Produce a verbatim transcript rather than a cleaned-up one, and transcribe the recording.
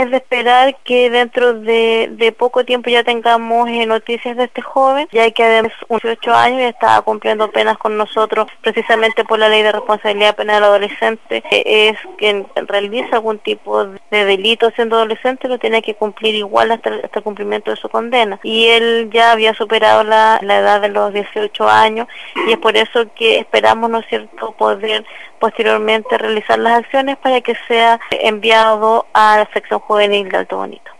Es de esperar que dentro de, de poco tiempo ya tengamos eh, noticias de este joven, ya que además dieciocho años y estaba cumpliendo penas con nosotros precisamente por la ley de responsabilidad penal del adolescente, que es quien realiza algún tipo de delito siendo adolescente lo tiene que cumplir igual hasta el, hasta el cumplimiento de su condena. Y él ya había superado la, la edad de los dieciocho años y es por eso que esperamos, ¿no es cierto?, poder posteriormente realizar las acciones para que sea enviado a la sección juvenil de Alto Bonito.